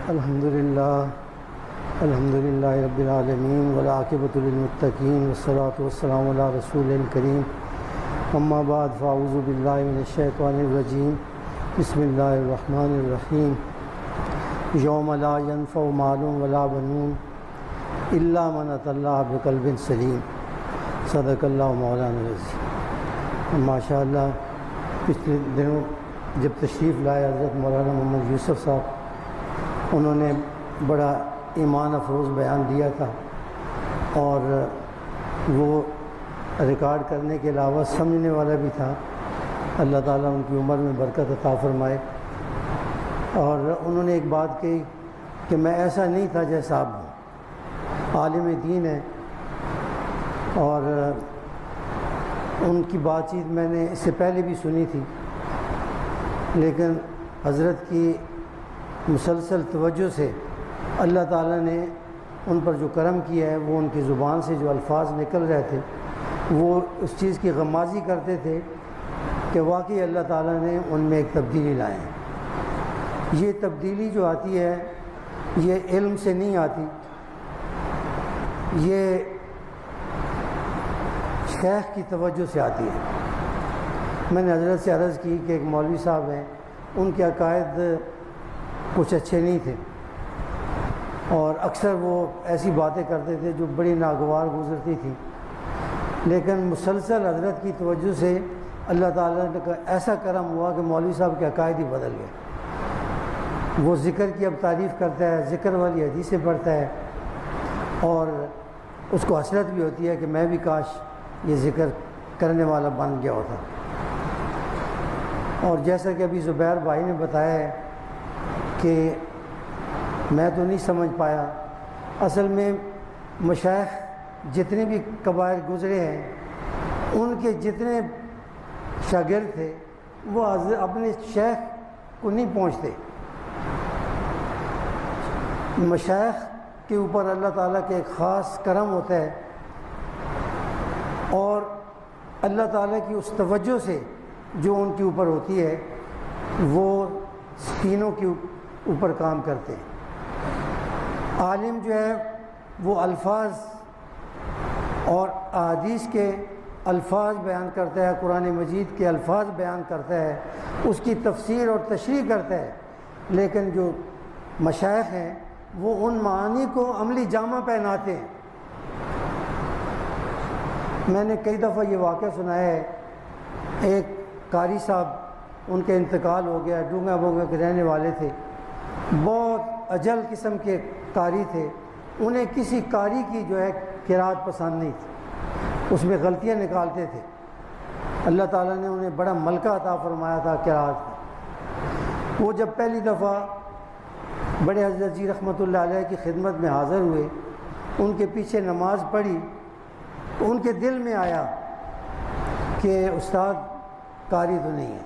الحمدللہ رب العالمین والعاقبۃ للمتقین والصلاۃ والسلام علی رسول کریم اما بعد فاعوذ باللہ من الشیطان الرجیم بسم اللہ الرحمن الرحیم یوم لا ینفع مال ولا بنون الا من اتى اللہ بقلب سلیم صدق اللہ مولانا العظیم۔ ماشاء اللہ پچھلے دنوں جب تشریف لائے حضرت مولانا محمد یوسف صاحب، انہوں نے بڑا ایمان افروز بیان دیا تھا، اور وہ ریکارڈ کرنے کے علاوہ سمجھنے والا بھی تھا۔ اللہ تعالیٰ ان کی عمر میں برکت عطا فرمائے۔ اور انہوں نے ایک بات کہی کہ میں ایسا نہیں تھا جیسا آپ ہوں، عالم دین ہے، اور ان کی بات چیت میں نے اس سے پہلے بھی سنی تھی، لیکن حضرت کی مسلسل توجہ سے اللہ تعالیٰ نے ان پر جو کرم کیا ہے، وہ ان کی زبان سے جو الفاظ نکل رہے تھے وہ اس چیز کی غمازی کرتے تھے کہ واقعی اللہ تعالیٰ نے ان میں ایک تبدیلی لائے ہیں۔ یہ تبدیلی جو آتی ہے یہ علم سے نہیں آتی، یہ شیخ کی توجہ سے آتی ہے۔ میں نے حضرت سے عرض کی کہ ایک مولوی صاحب ہیں، ان کے عقائد کچھ اچھے نہیں تھے، اور اکثر وہ ایسی باتیں کرتے تھے جو بڑی ناگوار گزرتی تھی، لیکن مسلسل حضرت کی توجہ سے اللہ تعالیٰ کا ایسا کرم ہوا کہ مولوی صاحب کے عقائد ہی بدل گئے۔ وہ ذکر کی اب تعریف کرتا ہے، ذکر والی حدیثیں پڑھتا ہے، اور اس کو حسرت بھی ہوتی ہے کہ میں بھی کاش یہ ذکر کرنے والا بن گیا ہوتا۔ اور جیسا کہ ابھی زبیر بھائی نے بتایا ہے کہ میں تو نہیں سمجھ پایا، اصل میں مشائخ جتنے بھی قبائل گزرے ہیں ان کے جتنے شاگرد تھے وہ اپنے شیخ کو نہیں پہنچتے۔ مشائخ کے اوپر اللہ تعالیٰ کے ایک خاص کرم ہوتا ہے، اور اللہ تعالیٰ کی اس توجہ سے جو ان کے اوپر ہوتی ہے وہ سکینوں کے اوپر کام کرتے ہیں۔ عالم جو ہے وہ الفاظ اور احادیث کے الفاظ بیان کرتا ہے، قرآن مجید کے الفاظ بیان کرتا ہے، اس کی تفسیر اور تشریح کرتا ہے، لیکن جو مشائخ ہیں وہ ان معانی کو عملی جامہ پہناتے ہیں۔ میں نے کئی دفعہ یہ واقعہ سنایا ہے، ایک قاری صاحب، ان کے انتقال ہو گیا، ڈونگا بونگا کے رہنے والے تھے، بہت اجل قسم کے قاری تھے، انہیں کسی قاری کی جو ہے قرات پسند نہیں تھی، اس میں غلطیاں نکالتے تھے۔ اللہ تعالیٰ نے انہیں بڑا ملکہ عطا فرمایا تھا قرات کا۔ وہ جب پہلی دفعہ بڑے حضرت جی رحمۃ اللہ علیہ کی خدمت میں حاضر ہوئے، ان کے پیچھے نماز پڑھی، تو ان کے دل میں آیا کہ استاد قاری تو نہیں ہے۔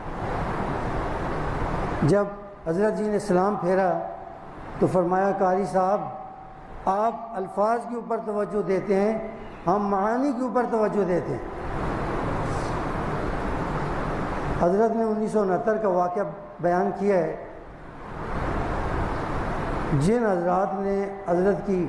جب حضرت جی نے سلام پھیرا تو فرمایا قاری صاحب آپ الفاظ کے اوپر توجہ دیتے ہیں، ہم معانی کے اوپر توجہ دیتے ہیں۔ حضرت نے 1969 کا واقعہ بیان کیا ہے، جن حضرات نے حضرت کی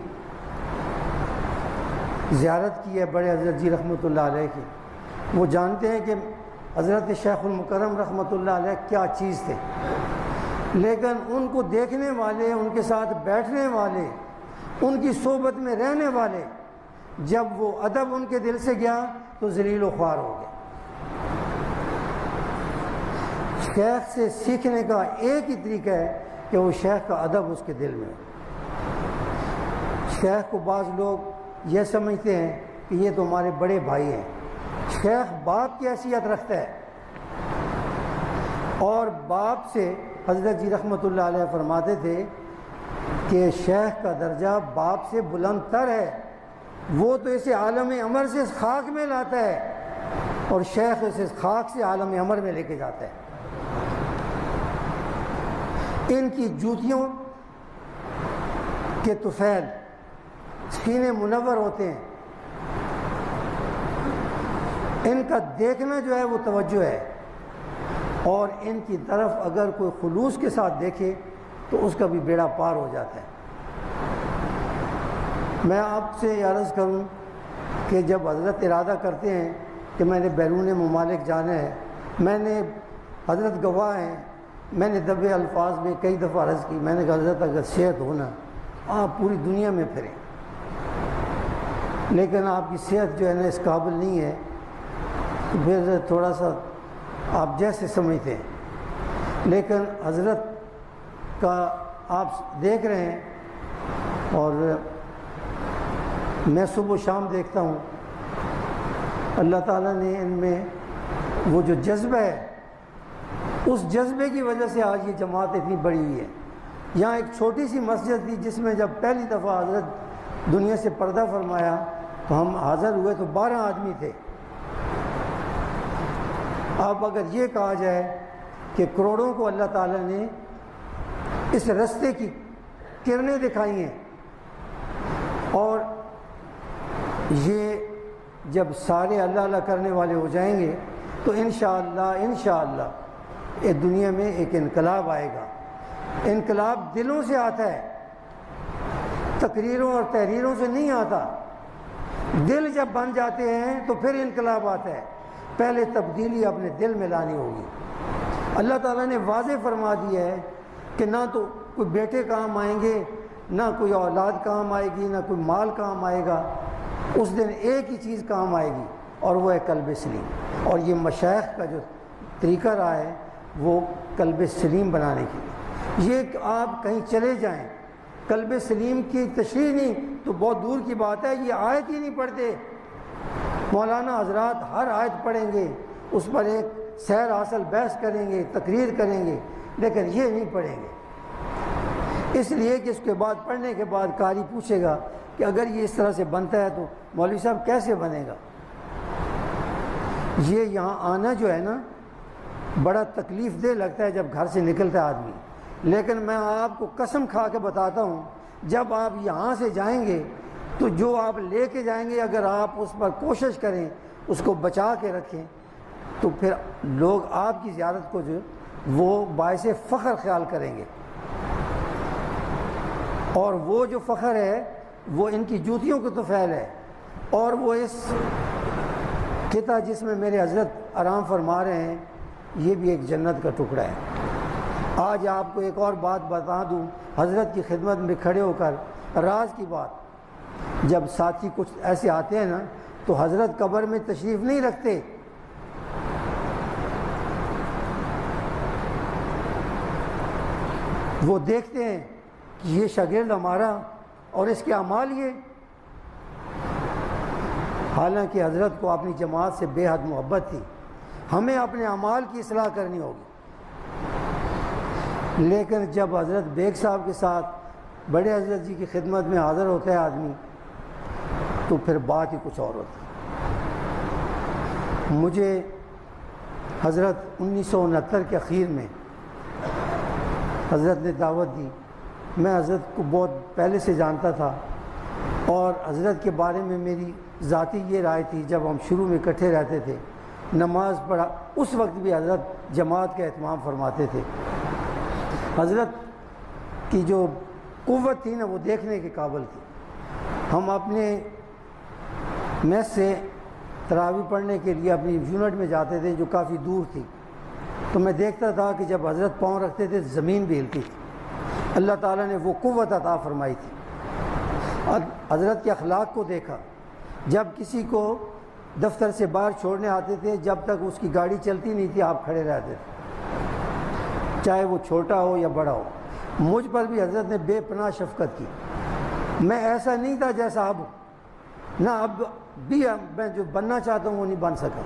زیارت کی ہے، بڑے حضرت جی رحمۃ اللہ علیہ کی، وہ جانتے ہیں کہ حضرت شیخ المکرم رحمۃ اللہ علیہ کیا چیز تھے، لیکن ان کو دیکھنے والے، ان کے ساتھ بیٹھنے والے، ان کی صحبت میں رہنے والے، جب وہ ادب ان کے دل سے گیا تو ذلیل و خوار ہو گئے۔ شیخ سے سیکھنے کا ایک ہی طریقہ ہے کہ وہ شیخ کا ادب اس کے دل میں ہو۔ شیخ کو بعض لوگ یہ سمجھتے ہیں کہ یہ تو ہمارے بڑے بھائی ہیں، شیخ باپ کی حیثیت رکھتا ہے، اور باپ سے حضرت جی رحمۃ اللہ علیہ فرماتے تھے کہ شیخ کا درجہ باپ سے بلند تر ہے، وہ تو اسے عالم امر سے خاک میں لاتا ہے، اور شیخ اسے خاک سے عالم امر میں لے کے جاتا ہے۔ ان کی جوتیوں کے طفیل سینے منور ہوتے ہیں، ان کا دیکھنا جو ہے وہ توجہ ہے، اور ان کی طرف اگر کوئی خلوص کے ساتھ دیکھے تو اس کا بھی بیڑا پار ہو جاتا ہے۔ میں آپ سے یہ عرض کروں کہ جب حضرت ارادہ کرتے ہیں کہ میں نے بیرون ممالک جانا ہے، میں نے حضرت گواہ ہیں، میں نے دبے الفاظ میں کئی دفعہ عرض کی، میں نے کہا حضرت اگر صحت ہونا آپ پوری دنیا میں پھریں، لیکن آپ کی صحت جو ہے نا اس قابل نہیں ہے، تو پھر تھوڑا سا آپ جیسے سمجھتے ہیں۔ لیکن حضرت کا آپ دیکھ رہے ہیں، اور میں صبح و شام دیکھتا ہوں، اللہ تعالیٰ نے ان میں وہ جو جذبہ ہے، اس جذبے کی وجہ سے آج یہ جماعت اتنی بڑی ہوئی ہے۔ یہاں ایک چھوٹی سی مسجد تھی جس میں جب پہلی دفعہ حضرت دنیا سے پردہ فرمایا تو ہم حاضر ہوئے تو 12 آدمی تھے۔ اب اگر یہ کہا جائے کہ کروڑوں کو اللہ تعالیٰ نے اس رستے کی کرنیں دکھائی ہیں، اور یہ جب سارے اللہ اللہ کرنے والے ہو جائیں گے تو انشاءاللہ یہ دنیا میں ایک انقلاب آئے گا۔ انقلاب دلوں سے آتا ہے، تقریروں اور تحریروں سے نہیں آتا۔ دل جب بن جاتے ہیں تو پھر انقلاب آتا ہے۔ پہلے تبدیلی اپنے دل میں لانی ہوگی۔ اللہ تعالیٰ نے واضح فرما دیا ہے کہ نہ تو کوئی بیٹے کام آئیں گے، نہ کوئی اولاد کام آئے گی، نہ کوئی مال کام آئے گا۔ اس دن ایک ہی چیز کام آئے گی، اور وہ ہے قلب سلیم۔ اور یہ مشائخ کا جو طریقہ رہا ہے وہ قلب سلیم بنانے کی۔ یہ آپ کہیں چلے جائیں، قلب سلیم کی تشریح نہیں تو بہت دور کی بات ہے، یہ آیت ہی نہیں پڑھتے۔ مولانا حضرات ہر آیت پڑھیں گے، اس پر ایک سیر حاصل بحث کریں گے، تقریر کریں گے، لیکن یہ نہیں پڑھیں گے، اس لیے کہ اس کے بعد پڑھنے کے بعد قاری پوچھے گا کہ اگر یہ اس طرح سے بنتا ہے تو مولوی صاحب کیسے بنے گا۔ یہ یہاں آنا جو ہے نا بڑا تکلیف دہ لگتا ہے جب گھر سے نکلتا ہے آدمی، لیکن میں آپ کو قسم کھا کے بتاتا ہوں جب آپ یہاں سے جائیں گے تو جو آپ لے کے جائیں گے اگر آپ اس پر کوشش کریں، اس کو بچا کے رکھیں، تو پھر لوگ آپ کی زیارت کو جو وہ باعث فخر خیال کریں گے۔ اور وہ جو فخر ہے وہ ان کی جوتیوں کو تو فعل ہے، اور وہ اس خطہ جس میں میرے حضرت آرام فرما رہے ہیں یہ بھی ایک جنت کا ٹکڑا ہے۔ آج آپ کو ایک اور بات بتا دوں حضرت کی خدمت میں کھڑے ہو کر، راز کی بات، جب ساتھی کچھ ایسے آتے ہیں نا تو حضرت قبر میں تشریف نہیں رکھتے، وہ دیکھتے ہیں کہ یہ شاگرد ہمارا اور اس کے اعمال یہ، حالانکہ حضرت کو اپنی جماعت سے بے حد محبت تھی، ہمیں اپنے اعمال کی اصلاح کرنی ہوگی۔ لیکن جب حضرت بیگ صاحب کے ساتھ بڑے حضرت جی کی خدمت میں حاضر ہوتا ہے آدمی تو پھر بات ہی کچھ اور ہوتی ہے۔ مجھے حضرت 1969 کے اخیر میں حضرت نے دعوت دی، میں حضرت کو بہت پہلے سے جانتا تھا، اور حضرت کے بارے میں میری ذاتی یہ رائے تھی، جب ہم شروع میں اکٹھے رہتے تھے نماز پڑھا اس وقت بھی حضرت جماعت کا اہتمام فرماتے تھے۔ حضرت کی جو قوت تھی نا وہ دیکھنے کے قابل تھی۔ ہم اپنے میس سے تراویح پڑھنے کے لیے اپنی یونٹ میں جاتے تھے جو کافی دور تھی، تو میں دیکھتا تھا کہ جب حضرت پاؤں رکھتے تھے زمین بھی ہلتی تھی۔ اللہ تعالیٰ نے وہ قوت عطا فرمائی تھی۔ حضرت کے اخلاق کو دیکھا، جب کسی کو دفتر سے باہر چھوڑنے آتے تھے جب تک اس کی گاڑی چلتی نہیں تھی آپ کھڑے رہتے تھے، چاہے وہ چھوٹا ہو یا بڑا ہو۔ مجھ پر بھی حضرت نے بے پناہ شفقت کی، میں ایسا نہیں تھا جیسا اب، نہ اب بھی میں جو بننا چاہتا ہوں وہ نہیں بن سکا،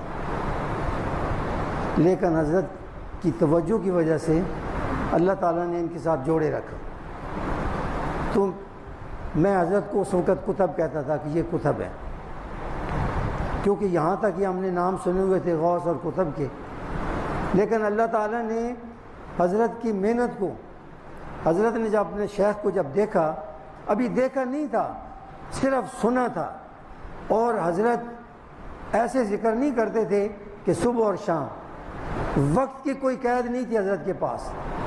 لیکن حضرت کی توجہ کی وجہ سے اللہ تعالیٰ نے ان کے ساتھ جوڑے رکھا۔ تو میں حضرت کو اس وقت کتب کہتا تھا کہ یہ کتب ہے، کیونکہ یہاں تک یہ ہم نے نام سنے ہوئے تھے غوث اور کتب کے، لیکن اللہ تعالیٰ نے حضرت کی محنت کو، حضرت نے جب اپنے شیخ کو جب دیکھا، ابھی دیکھا نہیں تھا صرف سنا تھا، اور حضرت ایسے ذکر نہیں کرتے تھے کہ صبح اور شام، وقت کی کوئی قید نہیں تھی حضرت کے پاس،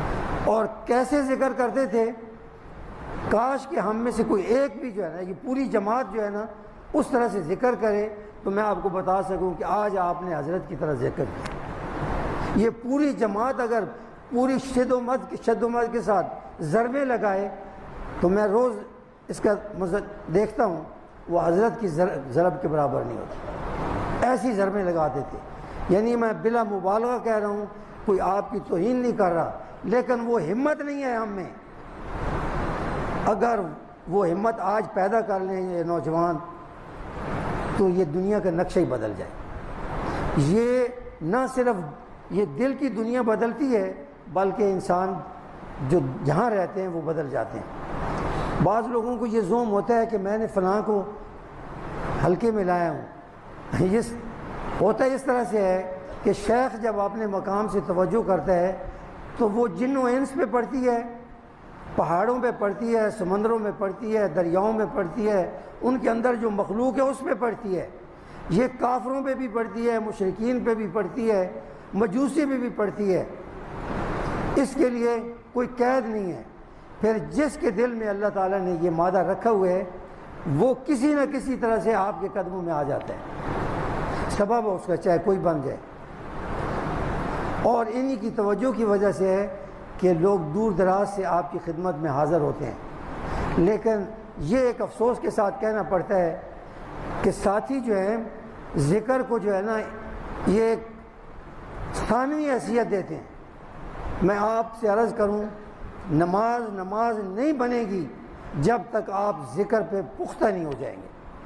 اور کیسے ذکر کرتے تھے، کاش کہ ہم میں سے کوئی ایک بھی جو ہے نا، یہ پوری جماعت جو ہے نا اس طرح سے ذکر کرے تو میں آپ کو بتا سکوں کہ آج آپ نے حضرت کی طرح ذکر کیا۔ یہ پوری جماعت اگر پوری شد و مد کے ساتھ ضربیں لگائے تو میں روز اس کا دیکھتا ہوں، وہ حضرت کی ضرب کے برابر نہیں ہوتی، ایسی ضربیں لگاتے تھے۔ یعنی میں بلا مبالغہ کہہ رہا ہوں، کوئی آپ کی توہین نہیں کر رہا، لیکن وہ ہمت نہیں ہے ہم میں۔ اگر وہ ہمت آج پیدا کر لیں یہ نوجوان تو یہ دنیا کا نقشہ ہی بدل جائے۔ یہ نہ صرف یہ دل کی دنیا بدلتی ہے بلکہ انسان جو جہاں رہتے ہیں وہ بدل جاتے ہیں۔ بعض لوگوں کو یہ زوم ہوتا ہے کہ میں نے فلاں کو ہلکے میں لایا ہوں۔ یہ ہوتا اس طرح سے ہے کہ شیخ جب اپنے مقام سے توجہ کرتا ہے تو وہ جن و انس پہ پڑتی ہے، پہاڑوں پہ پڑتی ہے، سمندروں میں پڑتی ہے، دریاؤں میں پڑتی ہے، ان کے اندر جو مخلوق ہے اس پہ پڑتی ہے۔ یہ کافروں پہ بھی پڑتی ہے، مشرکین پہ بھی پڑتی ہے، مجوسی پہ بھی پڑتی ہے۔ اس کے لیے کوئی قید نہیں ہے۔ پھر جس کے دل میں اللہ تعالیٰ نے یہ مادہ رکھا ہوا ہے وہ کسی نہ کسی طرح سے آپ کے قدموں میں آ جاتا ہے، سبب اس کا چاہے کوئی بن جائے۔ اور انہی کی توجہ کی وجہ سے ہے کہ لوگ دور دراز سے آپ کی خدمت میں حاضر ہوتے ہیں۔ لیکن یہ ایک افسوس کے ساتھ کہنا پڑتا ہے کہ ساتھی جو ہیں ذکر کو جو ہے نا یہ ایک ثانوی حیثیت دیتے ہیں۔ میں آپ سے عرض کروں، نماز نہیں بنے گی جب تک آپ ذکر پہ پختہ نہیں ہو جائیں گے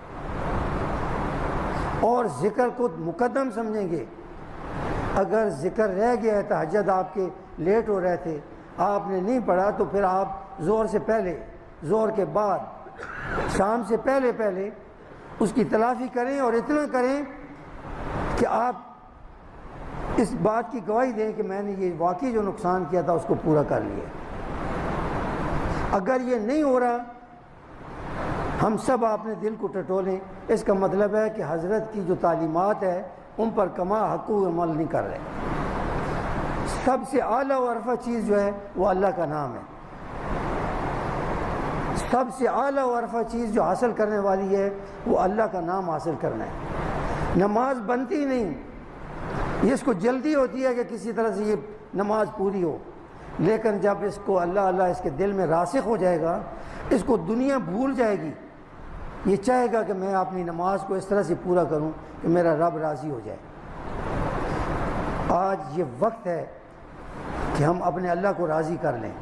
اور ذکر کو مقدم سمجھیں گے۔ اگر ذکر رہ گیا ہے، تہجد آپ کے لیٹ ہو رہے تھے، آپ نے نہیں پڑھا تو پھر آپ زور سے پہلے، زور کے بعد، شام سے پہلے اس کی تلافی کریں، اور اتنا کریں کہ آپ اس بات کی گواہی دیں کہ میں نے یہ واقعی جو نقصان کیا تھا اس کو پورا کر لیا۔ اگر یہ نہیں ہو رہا، ہم سب اپنے دل کو ٹٹولیں، اس کا مطلب ہے کہ حضرت کی جو تعلیمات ہے ان پر کما حقوق عمل نہیں کر رہے۔ سب سے اعلیٰ و ارفع چیز جو ہے وہ اللہ کا نام ہے۔ سب سے اعلیٰ و ارفع چیز جو حاصل کرنے والی ہے وہ اللہ کا نام حاصل کرنا ہے۔ نماز بنتی نہیں، اس کو جلدی ہوتی ہے کہ کسی طرح سے یہ نماز پوری ہو، لیکن جب اس کو اللہ اس کے دل میں راسخ ہو جائے گا، اس کو دنیا بھول جائے گی۔ یہ چاہے گا کہ میں اپنی نماز کو اس طرح سے پورا کروں کہ میرا رب راضی ہو جائے۔ آج یہ وقت ہے کہ ہم اپنے اللہ کو راضی کر لیں۔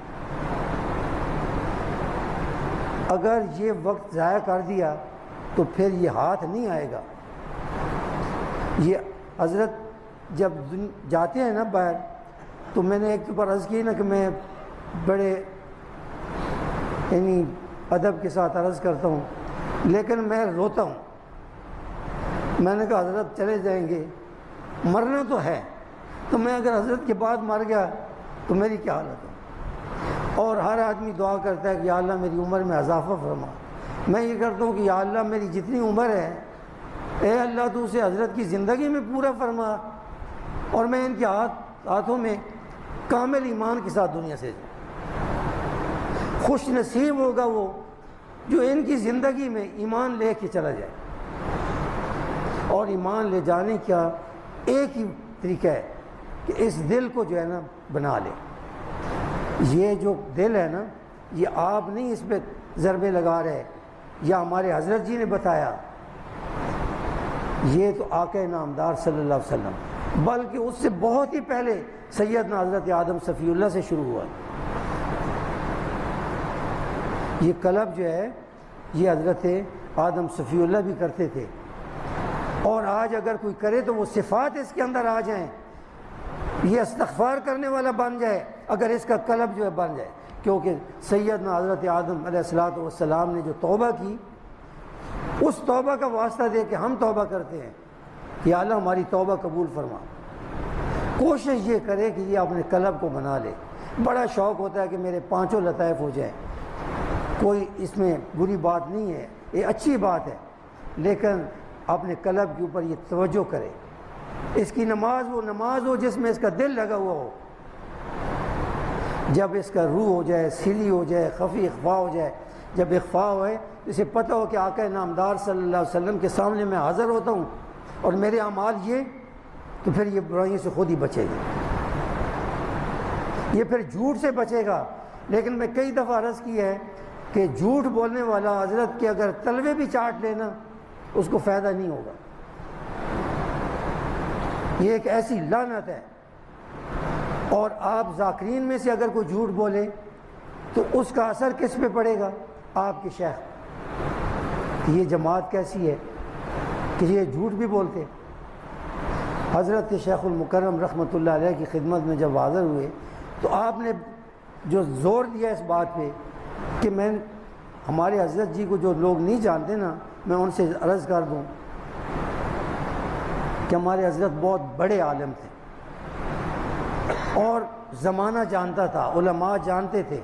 اگر یہ وقت ضائع کر دیا تو پھر یہ ہاتھ نہیں آئے گا۔ یہ حضرت جب جاتے ہیں نا باہر، تو میں نے ایک تو پر عرض کی نا کہ میں بڑے یعنی ادب کے ساتھ عرض کرتا ہوں، لیکن میں روتا ہوں۔ میں نے کہا حضرت چلے جائیں گے، مرنا تو ہے، تو میں اگر حضرت کے بعد مر گیا تو میری کیا حالت ہے؟ اور ہر آدمی دعا کرتا ہے کہ یا اللہ میری عمر میں اضافہ فرما۔ میں یہ کرتا ہوں کہ یا اللہ میری جتنی عمر ہے، اے اللہ تو اسے حضرت کی زندگی میں پورا فرما، اور میں ان کے ہاتھوں میں کامل ایمان کے ساتھ دنیا سے جاؤں۔ خوش نصیب ہوگا وہ جو ان کی زندگی میں ایمان لے کے چلا جائے۔ اور ایمان لے جانے کا ایک ہی طریقہ ہے کہ اس دل کو جو ہے نا بنا لے۔ یہ جو دل ہے نا، یہ آپ نہیں اس پہ ضربے لگا رہے یا ہمارے حضرت جی نے بتایا، یہ تو آقا نامدار صلی اللہ علیہ وسلم، بلکہ اس سے بہت ہی پہلے سیدنا حضرت آدم صفی اللہ سے شروع ہوا۔ یہ قلب جو ہے یہ حضرت آدم صفی اللہ بھی کرتے تھے، اور آج اگر کوئی کرے تو وہ صفات اس کے اندر آ جائیں، یہ استغفار کرنے والا بن جائے اگر اس کا قلب جو ہے بن جائے۔ کیونکہ سیدنا حضرت آدم علیہ السلام نے جو توبہ کی، اس توبہ کا واسطہ دے کے ہم توبہ کرتے ہیں کہ یا اللہ ہماری توبہ قبول فرما۔ کوشش یہ کرے کہ یہ اپنے قلب کو بنا لے۔ بڑا شوق ہوتا ہے کہ میرے 5 لطائف ہو جائیں، کوئی اس میں بری بات نہیں ہے، یہ اچھی بات ہے، لیکن اپنے قلب کے اوپر یہ توجہ کرے۔ اس کی نماز وہ نماز ہو جس میں اس کا دل لگا ہوا ہو۔ جب اس کا روح ہو جائے، سری ہو جائے، خفی اخفا ہو جائے، جب اخفا ہوئے اسے پتہ ہو کہ آقا نامدار صلی اللہ علیہ وسلم کے سامنے میں حاضر ہوتا ہوں اور میرے اعمال یہ، تو پھر یہ برائیوں سے خود ہی بچے گا، یہ پھر جھوٹ سے بچے گا۔ لیکن میں کئی دفعہ عرض کی ہے کہ جھوٹ بولنے والا حضرت کے اگر تلوے بھی چاٹ لینا اس کو فائدہ نہیں ہوگا، یہ ایک ایسی لعنت ہے۔ اور آپ ذاکرین میں سے اگر کوئی جھوٹ بولے تو اس کا اثر کس پہ پڑے گا؟ آپ کے شیخ۔ یہ جماعت کیسی ہے کہ یہ جھوٹ بھی بولتے؟ حضرت شیخ المکرم رحمۃ اللہ علیہ کی خدمت میں جب حاضر ہوئے تو آپ نے جو زور دیا اس بات پہ کہ میں ہمارے حضرت جی کو جو لوگ نہیں جانتے نا، میں ان سے عرض کر دوں کہ ہمارے حضرت بہت بڑے عالم تھے اور زمانہ جانتا تھا، علماء جانتے تھے،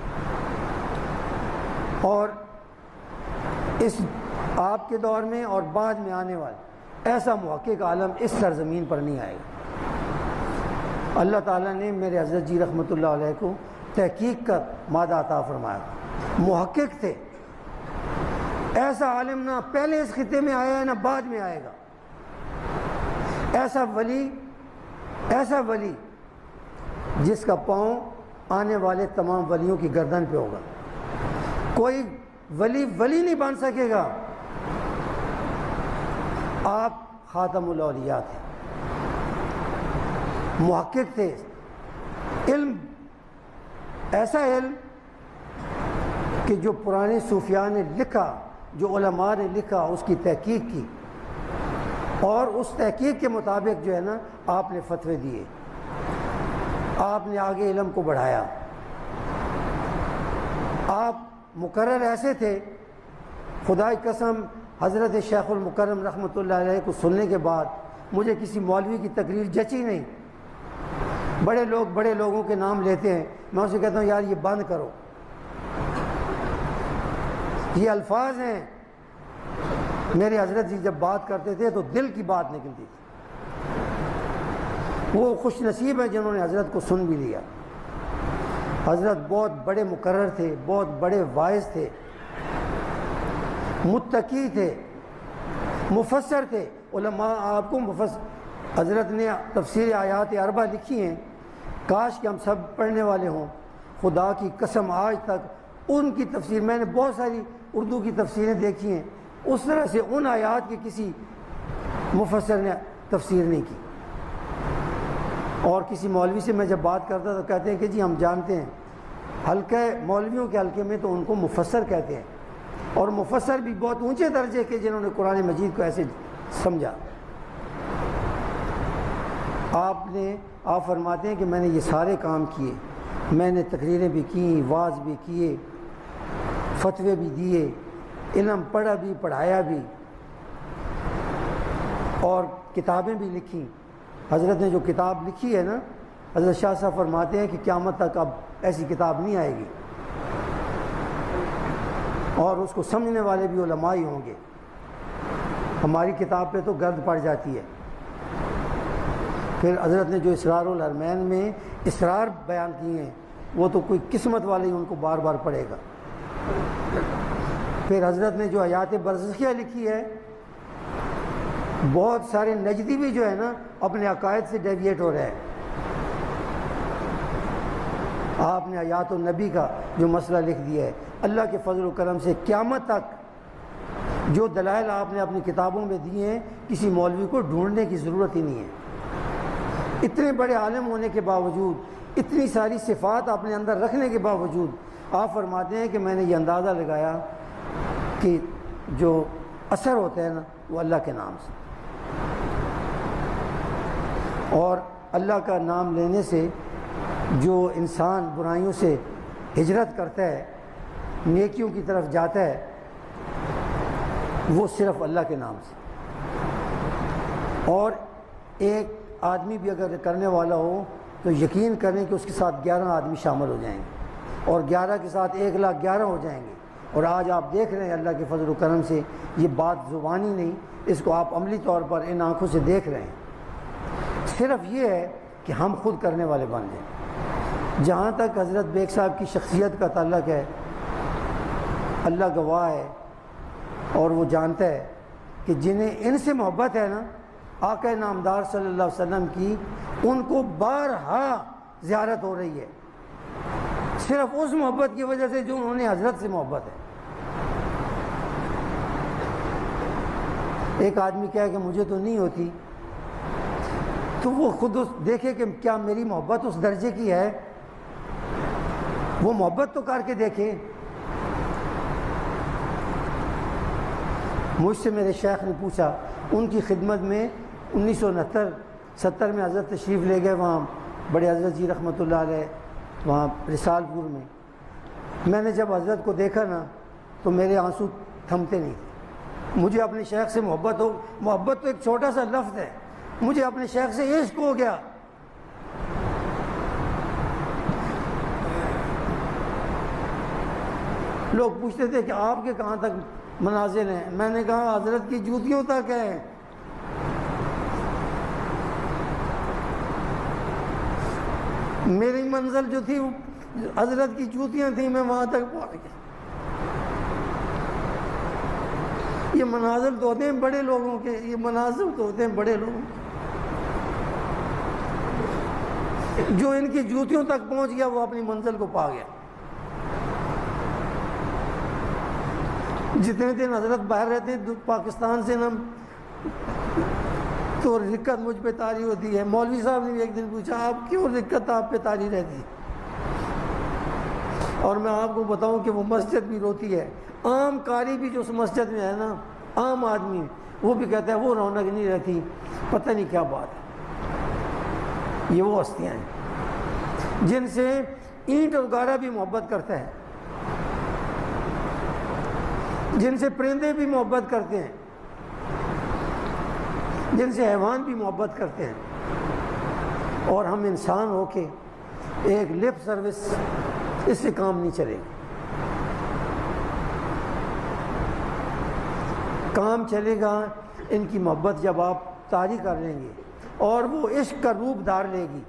اور اس آپ کے دور میں اور بعد میں آنے والے ایسا محقق عالم اس سرزمین پر نہیں آئے گا۔ اللہ تعالیٰ نے میرے حضرت جی رحمۃ اللہ علیہ کو تحقیق کا مادہ عطا فرمایا، محقق تھے، ایسا عالم نہ پہلے اس خطے میں آیا ہے نہ بعد میں آئے گا، ایسا ولی جس کا پاؤں آنے والے تمام ولیوں کی گردن پہ ہوگا۔ کوئی ولی نہیں بن سکے گا۔ آپ خاتم الاولیاء تھے، محقق تھے، علم ایسا علم کہ جو پرانے صوفیاء نے لکھا، جو علماء نے لکھا، اس کی تحقیق کی اور اس تحقیق کے مطابق جو ہے نا آپ نے فتوے دیے، آپ نے آگے علم کو بڑھایا۔ آپ مقرر ایسے تھے، خدا کی قسم حضرت شیخ المکرم رحمۃ اللہ علیہ کو سننے کے بعد مجھے کسی مولوی کی تقریر جچی نہیں۔ بڑے لوگوں کے نام لیتے ہیں، میں اسے کہتا ہوں یار یہ بند کرو، یہ الفاظ ہیں۔ میرے حضرت جی جب بات کرتے تھے تو دل کی بات نکلتی تھی۔ وہ خوش نصیب ہیں جنہوں نے حضرت کو سن بھی لیا۔ حضرت بہت بڑے مقرر تھے، بہت بڑے واعظ تھے، متقی تھے، مفسر تھے۔ علماء آپ کو حضرت نے تفسیر آیات اربع لکھی ہیں، کاش کہ ہم سب پڑھنے والے ہوں۔ خدا کی قسم آج تک ان کی تفسیر، میں نے بہت ساری اردو کی تفسیریں دیکھی ہیں، اس طرح سے ان آیات کی کسی مفسر نے تفسیر نہیں کی۔ اور کسی مولوی سے میں جب بات کرتا تو کہتے ہیں کہ جی ہم جانتے ہیں، حلقہ مولویوں کے حلقے میں تو ان کو مفسر کہتے ہیں، اور مفسر بھی بہت اونچے درجے کے جنہوں نے قرآن مجید کو ایسے سمجھا۔ آپ فرماتے ہیں کہ میں نے یہ سارے کام کیے، میں نے تقریریں بھی کیں، واعظ بھی کیے، فتوے بھی دیے، علم پڑھا بھی، پڑھایا بھی، اور کتابیں بھی لکھیں۔ حضرت نے جو کتاب لکھی ہے نا، حضرت شاہ صاحب فرماتے ہیں کہ قیامت تک اب ایسی کتاب نہیں آئے گی، اور اس کو سمجھنے والے بھی علماء ہی ہوں گے۔ ہماری کتاب پہ تو گرد پڑ جاتی ہے۔ پھر حضرت نے جو اسرار الحرمین میں اسرار بیان کیے ہیں وہ تو کوئی قسمت والے ہی ان کو بار بار پڑھے گا۔ پھر حضرت نے جو حیات برزخیہ لکھی ہے، بہت سارے نجدی بھی جو ہے نا اپنے عقائد سے ڈیویٹ ہو رہے ہیں۔ آپ نے حیات النبی کا جو مسئلہ لکھ دیا ہے، اللہ کے فضل و کرم سے قیامت تک جو دلائل آپ نے اپنی کتابوں میں دیے ہیں، کسی مولوی کو ڈھونڈنے کی ضرورت ہی نہیں ہے۔ اتنے بڑے عالم ہونے کے باوجود، اتنی ساری صفات اپنے اندر رکھنے کے باوجود، آپ فرماتے ہیں کہ میں نے یہ اندازہ لگایا کہ جو اثر ہوتا ہے نا وہ اللہ کے نام سے، اور اللہ کا نام لینے سے جو انسان برائیوں سے ہجرت کرتا ہے، نیکیوں کی طرف جاتا ہے، وہ صرف اللہ کے نام سے۔ اور ایک آدمی بھی اگر کرنے والا ہو تو یقین کریں کہ اس کے ساتھ 11 آدمی شامل ہو جائیں گے، اور 11 کے ساتھ 1,11,000 ہو جائیں گے۔ اور آج آپ دیکھ رہے ہیں اللہ کے فضل و کرم سے، یہ بات زبانی نہیں، اس کو آپ عملی طور پر ان آنکھوں سے دیکھ رہے ہیں۔ صرف یہ ہے کہ ہم خود کرنے والے بن جائیں۔ جہاں تک حضرت بیگ صاحب کی شخصیت کا تعلق ہے، اللہ گواہ ہے اور وہ جانتا ہے کہ جنہیں ان سے محبت ہے نا آقا نامدار صلی اللہ علیہ وسلم کی، ان کو بارہا زیارت ہو رہی ہے، صرف اس محبت کی وجہ سے جو انہوں نے حضرت سے محبت ہے۔ ایک آدمی کہے کہ مجھے تو نہیں ہوتی، تو وہ خود دیکھے کہ کیا میری محبت اس درجے کی ہے، وہ محبت تو کر کے دیکھے۔ مجھ سے میرے شیخ نے پوچھا، ان کی خدمت میں 1969-70 میں حضرت تشریف لے گئے وہاں بڑے حضرت جی رحمۃ اللہ علیہ وہاں رسال پور میں۔ میں نے جب حضرت کو دیکھا نا تو میرے آنسو تھمتے نہیں تھے۔ مجھے اپنے شیخ سے محبت ہو، محبت تو ایک چھوٹا سا لفظ ہے، مجھے اپنے شیخ سے عشق ہو گیا۔ لوگ پوچھتے تھے کہ آپ کے کہاں تک منازل ہیں، میں نے کہا حضرت کی جوتیوں تک ہے۔ میری منزل جو تھی حضرت کی جوتیاں تھیں، میں وہاں تک پہنچ گیا۔ یہ منازل تو ہوتے ہیں بڑے لوگوں کے، یہ منازل تو ہوتے ہیں بڑے لوگوں کے۔ جو ان کی جوتیوں تک پہنچ گیا وہ اپنی منزل کو پا گیا۔ جتنے دن حضرت باہر رہتے ہیں پاکستان سے نا تو رکت مجھ پہ طاری ہوتی ہے۔ مولوی صاحب نے بھی ایک دن پوچھا، آپ کیوں رکت آپ پہ طاری رہتی ہے؟ اور میں آپ کو بتاؤں کہ وہ مسجد بھی روتی ہے، عام قاری بھی جو اس مسجد میں ہے نا، عام آدمی وہ بھی کہتا ہے وہ رونق نہیں رہتی، پتہ نہیں کیا بات ہے۔ یہ وہ ہستیاں ہیں جن سے اینٹ اور گارا بھی محبت کرتا ہے، جن سے پرندے بھی محبت کرتے ہیں، جن سے حیوان بھی محبت کرتے ہیں، اور ہم انسان ہو کے ایک لپ سروس، اس سے کام نہیں چلے گا۔ کام چلے گا ان کی محبت جب آپ طاری کر لیں گے اور وہ عشق کا روپ دھار لے گی۔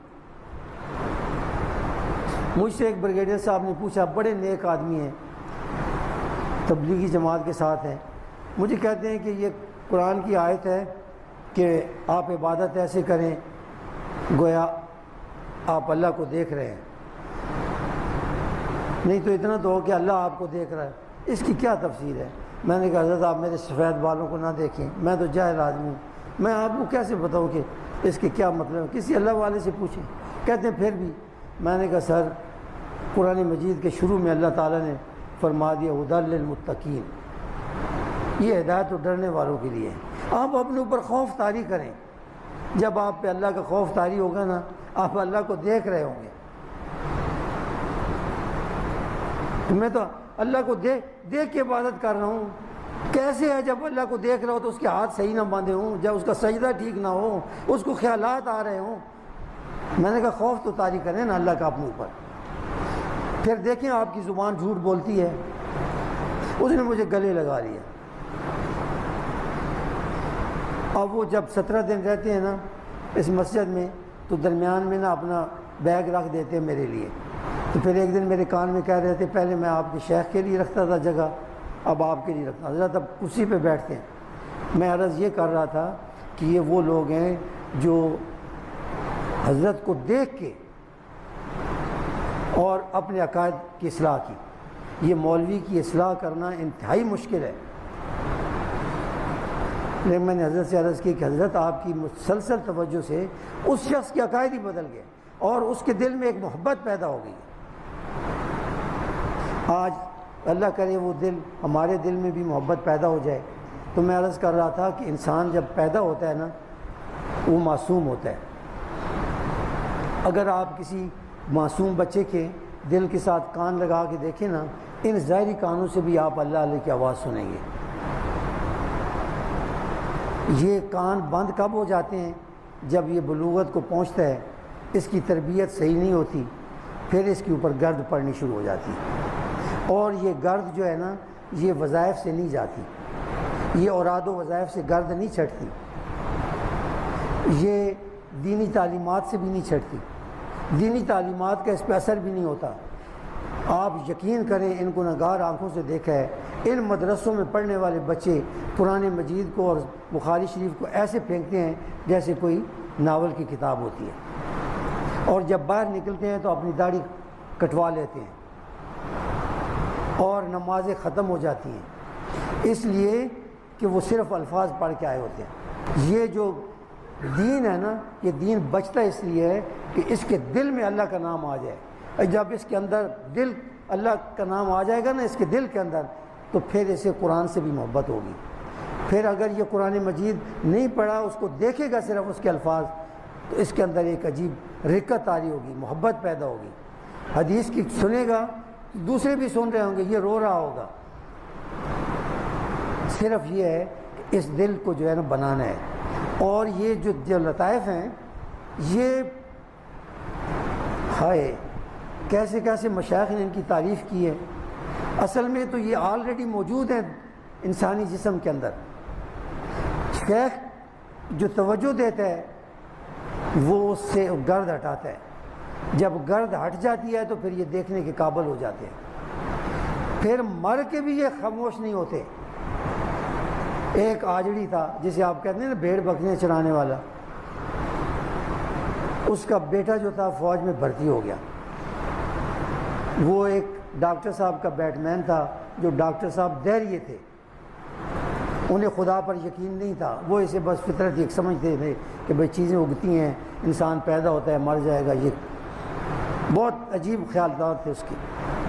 مجھ سے ایک بریگیڈیئر صاحب نے پوچھا، بڑے نیک آدمی ہیں، تبلیغی جماعت کے ساتھ ہیں، مجھے کہتے ہیں کہ یہ قرآن کی آیت ہے کہ آپ عبادت ایسے کریں گویا آپ اللہ کو دیکھ رہے ہیں، نہیں تو اتنا تو ہو کہ اللہ آپ کو دیکھ رہا ہے، اس کی کیا تفسیر ہے؟ میں نے کہا حضرت آپ میرے سفید بالوں کو نہ دیکھیں، میں تو جاہل آدمی ہوں، میں آپ کو کیسے بتاؤں کہ اس کے کیا مطلب ہے؟ کسی اللہ والے سے پوچھیں۔ کہتے ہیں پھر بھی، میں نے کہا سر قرآن مجید کے شروع میں اللہ تعالیٰ نے فرما دیا ہدی للمتقین، یہ ہدایت تو ڈرنے والوں کے لیے ہے۔ آپ اپنے اوپر خوف طاری کریں، جب آپ پہ اللہ کا خوف طاری ہوگا نا آپ اللہ کو دیکھ رہے ہوں گے۔ میں تو اللہ کو دیکھ کے عبادت کر رہا ہوں، کیسے ہے جب اللہ کو دیکھ رہا ہو تو اس کے ہاتھ صحیح نہ باندھے ہوں، جب اس کا سجدہ ٹھیک نہ ہو، اس کو خیالات آ رہے ہوں۔ میں نے کہا خوف تو طاری کریں نا اللہ کا اپنے اوپر۔ پھر دیکھیں آپ کی زبان جھوٹ بولتی ہے، اس نے مجھے گلے لگا لیا۔ اب وہ جب 17 دن رہتے ہیں نا اس مسجد میں تو درمیان میں نا اپنا بیگ رکھ دیتے ہیں میرے لیے، تو پھر ایک دن میرے کان میں کہہ رہے تھے پہلے میں آپ کے شیخ کے لیے رکھتا تھا جگہ، اب آپ کے لیے رکھتا، حضرت اب اسی پہ بیٹھتے ہیں۔ میں عرض یہ کر رہا تھا کہ یہ وہ لوگ ہیں جو حضرت کو دیکھ کے اور اپنے عقائد کی اصلاح کی، یہ مولوی کی اصلاح کرنا انتہائی مشکل ہے۔ لیکن میں نے حضرت سے عرض کی کہ حضرت آپ کی مسلسل توجہ سے اس شخص کے عقائد ہی بدل گئے اور اس کے دل میں ایک محبت پیدا ہو گئی۔ آج اللہ کرے وہ دل ہمارے دل میں بھی محبت پیدا ہو جائے۔ تو میں عرض کر رہا تھا کہ انسان جب پیدا ہوتا ہے نا وہ معصوم ہوتا ہے۔ اگر آپ کسی معصوم بچے کے دل کے ساتھ کان لگا کے دیکھیں نا، ان ظاہری کانوں سے بھی آپ اللہ علیہ کی آواز سنیں گے۔ یہ کان بند کب ہو جاتے ہیں؟ جب یہ بلوغت کو پہنچتا ہے، اس کی تربیت صحیح نہیں ہوتی، پھر اس کے اوپر گرد پڑنی شروع ہو جاتی ہے، اور یہ گرد جو ہے نا یہ وظائف سے نہیں جاتی، یہ اوراد و وظائف سے گرد نہیں چھٹتی، یہ دینی تعلیمات سے بھی نہیں چھٹتی، دینی تعلیمات کا اس پہ اثر بھی نہیں ہوتا۔ آپ یقین کریں، ان گنہگار آنکھوں سے دیکھا ہے، ان مدرسوں میں پڑھنے والے بچے قرآن مجید کو اور بخاری شریف کو ایسے پھینکتے ہیں جیسے کوئی ناول کی کتاب ہوتی ہے، اور جب باہر نکلتے ہیں تو اپنی داڑھی کٹوا لیتے ہیں اور نمازیں ختم ہو جاتی ہیں، اس لیے کہ وہ صرف الفاظ پڑھ کے آئے ہوتے ہیں۔ یہ جو دین ہے نا، یہ دین بچتا اس لیے ہے کہ اس کے دل میں اللہ کا نام آ جائے۔ جب اس کے اندر دل اللہ کا نام آ جائے گا نا اس کے دل کے اندر، تو پھر اسے قرآن سے بھی محبت ہوگی۔ پھر اگر یہ قرآن مجید نہیں پڑھا، اس کو دیکھے گا صرف اس کے الفاظ، تو اس کے اندر ایک عجیب رقت طاری ہوگی، محبت پیدا ہوگی۔ حدیث کی سنے گا، دوسرے بھی سن رہے ہوں گے، یہ رو رہا ہوگا۔ صرف یہ ہے کہ اس دل کو جو ہے نا بنانا ہے۔ اور یہ جو لطائف ہیں، یہ ہائے کیسے کیسے مشائخ نے ان کی تعریف کی ہے۔ اصل میں تو یہ آلریڈی موجود ہیں انسانی جسم کے اندر۔ شیخ جو توجہ دیتا ہے وہ اس سے گرد ہٹاتا ہے، جب گرد ہٹ جاتی ہے تو پھر یہ دیکھنے کے قابل ہو جاتے ہیں۔ پھر مر کے بھی یہ خاموش نہیں ہوتے۔ ایک آجڑی تھا جسے آپ کہتے ہیں نا بھیڑ بکریاں چرانے والا، اس کا بیٹا جو تھا فوج میں بھرتی ہو گیا۔ وہ ایک ڈاکٹر صاحب کا بیٹ مین تھا، جو ڈاکٹر صاحب دہریے تھے، انہیں خدا پر یقین نہیں تھا، وہ اسے بس فطرت ایک سمجھتے تھے کہ بھئی چیزیں اگتی ہیں، انسان پیدا ہوتا ہے مر جائے گا، یہ بہت عجیب خیالات تھے اس کے۔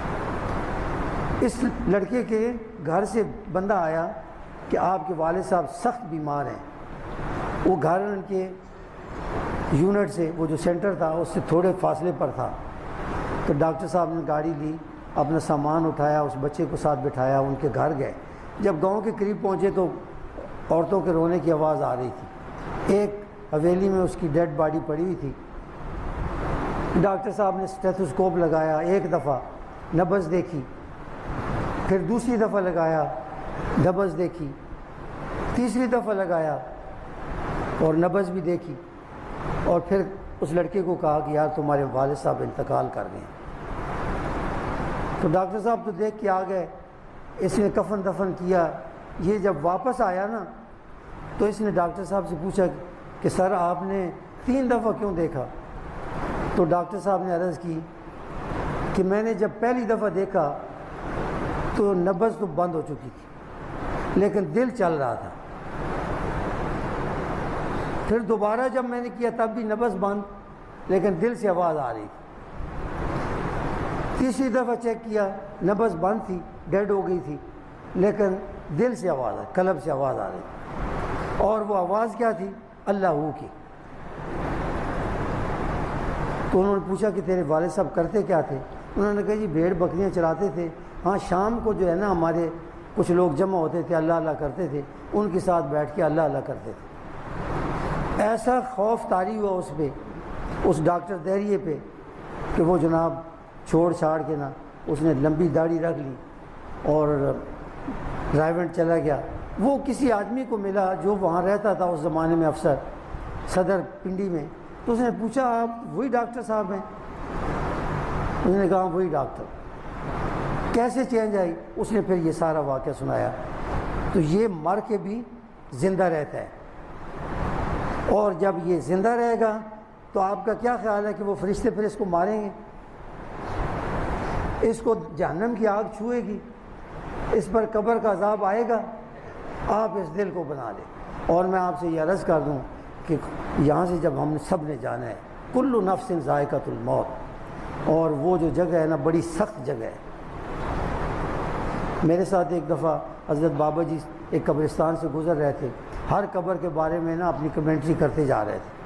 اس لڑکے کے گھر سے بندہ آیا کہ آپ کے والد صاحب سخت بیمار ہیں۔ وہ گھر ان کے یونٹ سے، وہ جو سینٹر تھا اس سے تھوڑے فاصلے پر تھا۔ تو ڈاکٹر صاحب نے گاڑی لی، اپنا سامان اٹھایا، اس بچے کو ساتھ بٹھایا، ان کے گھر گئے۔ جب گاؤں کے قریب پہنچے تو عورتوں کے رونے کی آواز آ رہی تھی۔ ایک حویلی میں اس کی ڈیڈ باڈی پڑی ہوئی تھی۔ ڈاکٹر صاحب نے اسٹیتھوسکوپ لگایا، ایک دفعہ نبض دیکھی، پھر دوسری دفعہ لگایا، نبض دیکھی، تیسری دفعہ لگایا اور نبض بھی دیکھی، اور پھر اس لڑکے کو کہا کہ یار تمہارے والد صاحب انتقال کر گئے۔ تو ڈاکٹر صاحب تو دیکھ کے آ گئے، اس نے کفن دفن کیا۔ یہ جب واپس آیا نا تو اس نے ڈاکٹر صاحب سے پوچھا کہ سر آپ نے 3 دفعہ کیوں دیکھا؟ تو ڈاکٹر صاحب نے عرض کی کہ میں نے جب پہلی دفعہ دیکھا تو نبض تو بند ہو چکی تھی لیکن دل چل رہا تھا، پھر دوبارہ جب میں نے کیا تب بھی نبض بند لیکن دل سے آواز آ رہی تھی، تیسری دفعہ چیک کیا نبض بند تھی، ڈیڈ ہو گئی تھی، لیکن دل سے آواز قلب سے آواز آ رہی تھی، اور وہ آواز کیا تھی؟ اللہ کی۔ تو انہوں نے پوچھا کہ تیرے والد صاحب کرتے کیا تھے؟ انہوں نے کہا جی بھیڑ بکریاں چراتے تھے، ہاں شام کو جو ہے نا ہمارے کچھ لوگ جمع ہوتے تھے، اللہ اللہ کرتے تھے، ان کے ساتھ بیٹھ کے اللہ اللہ کرتے تھے۔ ایسا خوف طاری ہوا اس پہ، اس ڈاکٹر دہریے پہ، کہ وہ جناب چھوڑ چھاڑ کے نا اس نے لمبی داڑھی رکھ لی اور رائیونٹ چلا گیا۔ وہ کسی آدمی کو ملا جو وہاں رہتا تھا اس زمانے میں، افسر صدر پنڈی میں، تو اس نے پوچھا آپ وہی ڈاکٹر صاحب ہیں؟ اس نے کہا وہی ڈاکٹر۔ کیسے چینج آئی؟ اس نے پھر یہ سارا واقعہ سنایا۔ تو یہ مر کے بھی زندہ رہتا ہے، اور جب یہ زندہ رہے گا تو آپ کا کیا خیال ہے کہ وہ فرشتے پھر اس کو ماریں گے؟ اس کو جہنم کی آگ چھوئے گی، اس پر قبر کا عذاب آئے گا؟ آپ اس دل کو بنا لیں۔ اور میں آپ سے یہ عرض کر دوں کہ یہاں سے جب ہم سب نے جانا ہے، کل نفس ذائقۃ الموت، اور وہ جو جگہ ہے نا بڑی سخت جگہ ہے۔ میرے ساتھ ایک دفعہ حضرت بابا جی ایک قبرستان سے گزر رہے تھے، ہر قبر کے بارے میں نا اپنی کمنٹری کرتے جا رہے تھے۔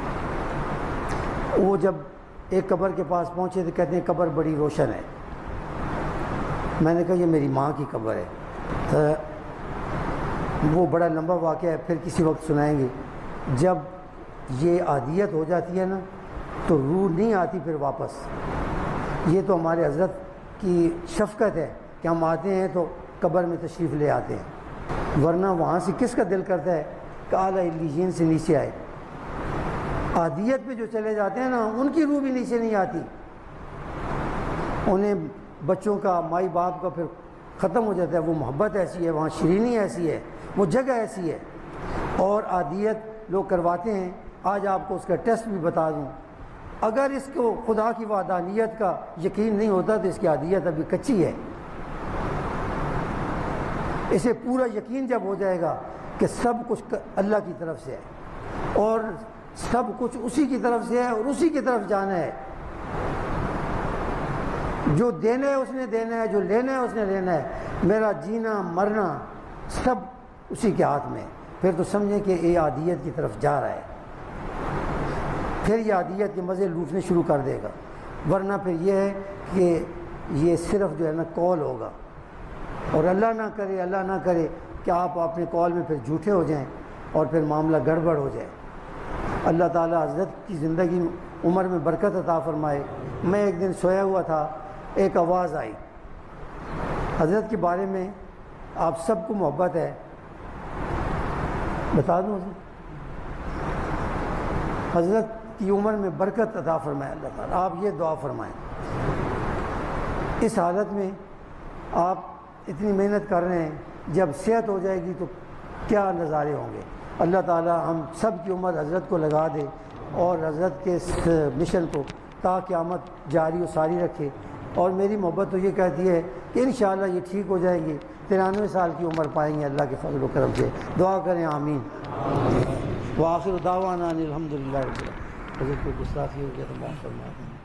وہ جب ایک قبر کے پاس پہنچے تو کہتے ہیں قبر بڑی روشن ہے۔ میں نے کہا یہ میری ماں کی قبر ہے۔ تو وہ بڑا لمبا واقعہ ہے، پھر کسی وقت سنائیں گے۔ جب یہ عادیت ہو جاتی ہے نا تو روح نہیں آتی پھر واپس۔ یہ تو ہمارے حضرت کی شفقت ہے کہ ہم آتے ہیں تو قبر میں تشریف لے آتے ہیں، ورنہ وہاں سے کس کا دل کرتا ہے کہ اعلیٰ علیین سے نیچے آئے؟ عادیت پہ جو چلے جاتے ہیں نا ان کی روح بھی نیچے نہیں آتی، انہیں بچوں کا مائی باپ کا پھر ختم ہو جاتا ہے، وہ محبت ایسی ہے، وہاں شیرینی ایسی ہے، وہ جگہ ایسی ہے۔ اور عادیت لوگ کرواتے ہیں، آج آپ کو اس کا ٹیسٹ بھی بتا دوں، اگر اس کو خدا کی وحدانیت کا یقین نہیں ہوتا تو اس کی عادیت ابھی کچی ہے۔ اسے پورا یقین جب ہو جائے گا کہ سب کچھ اللہ کی طرف سے ہے اور سب کچھ اسی کی طرف سے ہے اور اسی کی طرف جانا ہے، جو دینا ہے اس نے دینا ہے، جو لینا ہے اس نے لینا ہے، میرا جینا مرنا سب اسی کے ہاتھ میں، پھر تو سمجھیں کہ یہ عادیت کی طرف جا رہا ہے، پھر یہ عادیت کے مزے لوٹنے شروع کر دے گا۔ ورنہ پھر یہ ہے کہ یہ صرف جو ہے نا قول ہوگا، اور اللہ نہ کرے کہ آپ اپنے قول میں پھر جھوٹے ہو جائیں اور پھر معاملہ گڑبڑ ہو جائے۔ اللہ تعالیٰ حضرت کی زندگی عمر میں برکت عطا فرمائے۔ میں ایک دن سویا ہوا تھا، ایک آواز آئی، حضرت کے بارے میں آپ سب کو محبت ہے، بتا دوں حضرت کی عمر میں برکت عطا فرمائے اللہ تعالیٰ، آپ یہ دعا فرمائیں۔ اس حالت میں آپ اتنی محنت کر رہے ہیں، جب صحت ہو جائے گی تو کیا نظارے ہوں گے۔ اللہ تعالیٰ ہم سب کی عمر حضرت کو لگا دے اور حضرت کے اس مشن کو تا قیامت جاری و ساری رکھے۔ اور میری محبت تو یہ کہتی ہے کہ انشاءاللہ یہ ٹھیک ہو جائیں گے، 93 سال کی عمر پائیں گے اللہ کے فضل و کرم سے۔ دعا کریں آمین۔ وآخر دعوانا ان الحمدللہ رب العالمین۔ حضرت کو گستاخی ہو گیا تو معاف فرما دیں۔